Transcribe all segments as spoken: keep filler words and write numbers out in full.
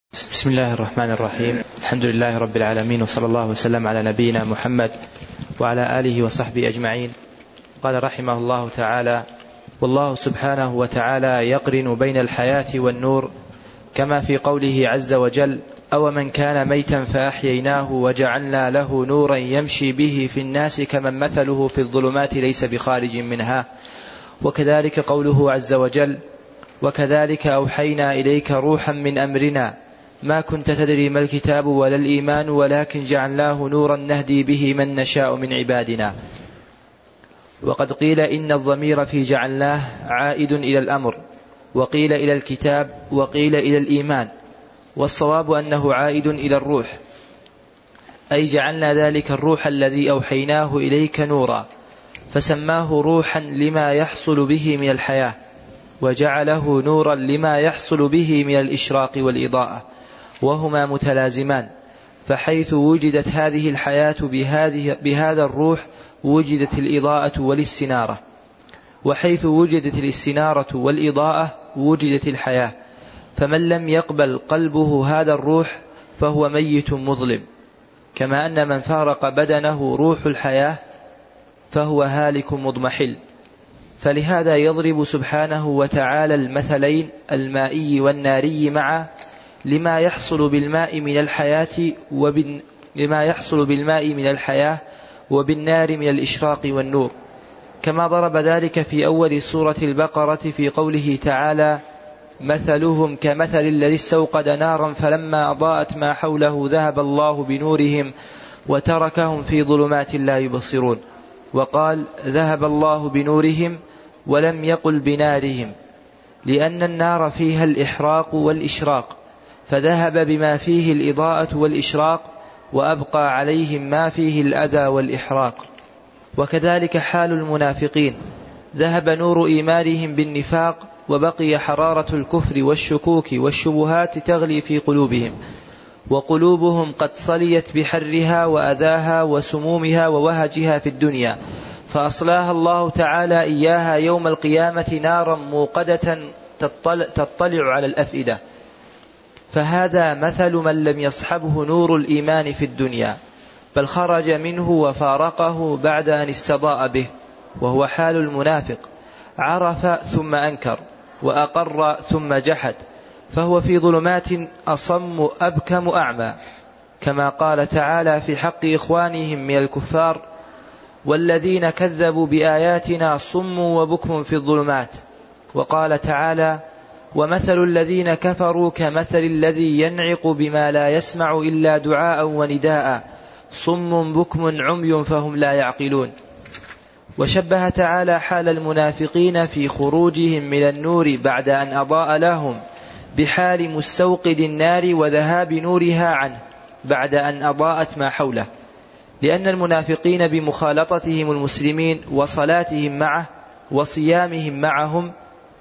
بسم الله الرحمن الرحيم. الحمد لله رب العالمين، وصلى الله وسلم على نبينا محمد وعلى آله وصحبه أجمعين. قال رحمه الله تعالى: والله سبحانه وتعالى يقرن بين الحياة والنور، كما في قوله عز وجل: أو من كان ميتا فأحييناه وجعلنا له نورا يمشي به في الناس كمن مثله في الظلمات ليس بخارج منها. وكذلك قوله عز وجل: وكذلك أوحينا إليك روحا من أمرنا ما كنت تدري ما الكتاب ولا الإيمان ولكن جعلناه نورا نهدي به من نشاء من عبادنا. وقد قيل إن الضمير في جعلناه عائد إلى الأمر، وقيل إلى الكتاب، وقيل إلى الإيمان، والصواب أنه عائد إلى الروح، أي جعلنا ذلك الروح الذي أوحيناه إليك نورا، فسماه روحا لما يحصل به من الحياة، وجعله نورا لما يحصل به من الإشراق والإضاءة، وهما متلازمان، فحيث وجدت هذه الحياة بهذه بهذا الروح وجدت الإضاءة والاستنارة، وحيث وجدت الاستنارة والإضاءة وجدت الحياة. فمن لم يقبل قلبه هذا الروح فهو ميت مظلم، كما أن من فارق بدنه روح الحياة فهو هالك مضمحل. فلهذا يضرب سبحانه وتعالى المثلين المائي والناري معا لما يحصل بالماء من الحياة وبن لما يحصل بالماء من الحياة وبالنار من الإشراق والنور، كما ضرب ذلك في أول سورة البقرة في قوله تعالى: مثلهم كمثل الذي استوقد نارا فلما أضاءت ما حوله ذهب الله بنورهم وتركهم في ظلمات لا يبصرون. وقال: ذهب الله بنورهم ولم يقل بنارهم، لأن النار فيها الإحراق والإشراق، فذهب بما فيه الإضاءة والإشراق وأبقى عليهم ما فيه الأذى والإحراق. وكذلك حال المنافقين، ذهب نور إيمانهم بالنفاق وبقي حرارة الكفر والشكوك والشبهات تغلي في قلوبهم، وقلوبهم قد صليت بحرها وأذاها وسمومها ووهجها في الدنيا، فأصلاها الله تعالى إياها يوم القيامة نارا موقدة تطلع على الأفئدة. فهذا مثل من لم يصحبه نور الإيمان في الدنيا، بل خرج منه وفارقه بعد أن استضاء به، وهو حال المنافق: عرف ثم أنكر، وأقر ثم جحد، فهو في ظلمات أصم أبكم أعمى، كما قال تعالى في حق إخوانهم من الكفار: والذين كذبوا بآياتنا صم وبكم في الظلمات. وقال تعالى: ومثل الذين كفروا كمثل الذي ينعق بما لا يسمع إلا دعاء ونداء صم بكم عمي فهم لا يعقلون. وشبه تعالى حال المنافقين في خروجهم من النور بعد أن أضاء لهم بحال مستوقد النار وذهاب نورها عنه بعد أن أضاءت ما حوله، لأن المنافقين بمخالطتهم المسلمين وصلاتهم معه وصيامهم معهم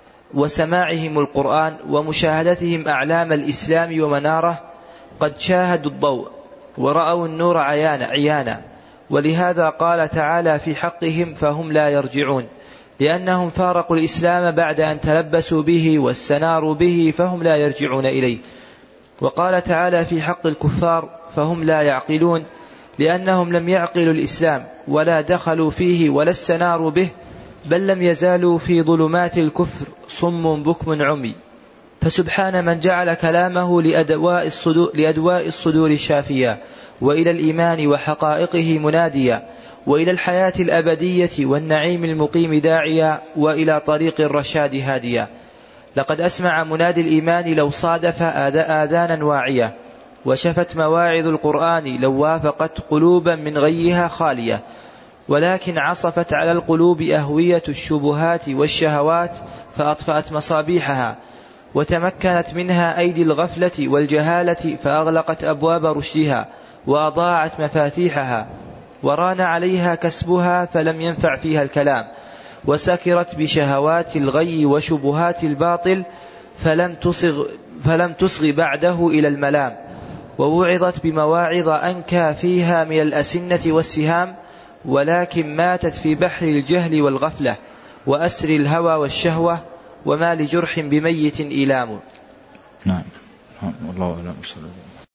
وسماعهم القرآن ومشاهدتهم أعلام الإسلام ومناره قد شاهدوا الضوء ورأوا النور عيانا, عيانا ولهذا قال تعالى في حقهم: فهم لا يرجعون، لأنهم فارقوا الإسلام بعد أن تلبسوا به واستناروا به، فهم لا يرجعون إليه. وقال تعالى في حق الكفار: فهم لا يعقلون، لأنهم لم يعقلوا الإسلام ولا دخلوا فيه ولا استناروا به، بل لم يزالوا في ظلمات الكفر صم بكم عمي. فسبحان من جعل كلامه لأدواء الصدور, لأدواء الصدور شافيا، وإلى الإيمان وحقائقه مناديا، وإلى الحياة الأبدية والنعيم المقيم داعيا، وإلى طريق الرشاد هاديا. لقد أسمع منادي الإيمان لو صادف آذانا واعية، وشفت مواعظ القرآن لو وافقت قلوبا من غيها خالية، ولكن عصفت على القلوب أهوية الشبهات والشهوات فأطفأت مصابيحها، وتمكنت منها أيدي الغفلة والجهالة فأغلقت أبواب رشدها وأضاعت مفاتيحها، وران عليها كسبها فلم ينفع فيها الكلام، وسكرت بشهوات الغي وشبهات الباطل فلم تصغ, فلم تصغ بعده إلى الملام، ووعظت بمواعظ أنكى فيها من الأسنة والسهام، ولكن ماتت في بحر الجهل والغفلة وأسر الهوى والشهوة، وما لجرح بميت إيلام. نعم. والله أعلم.